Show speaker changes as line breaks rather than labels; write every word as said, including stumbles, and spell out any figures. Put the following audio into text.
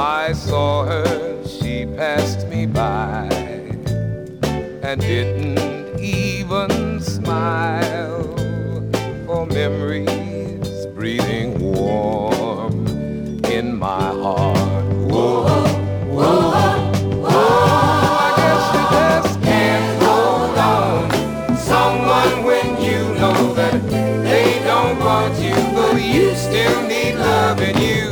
I saw her, she passed me by and didn't even smile, for memories breathing warm in my heart. Whoa, whoa, whoa, I guess you just can't hold on. Someone when you know that they don't want you, but you still need love and you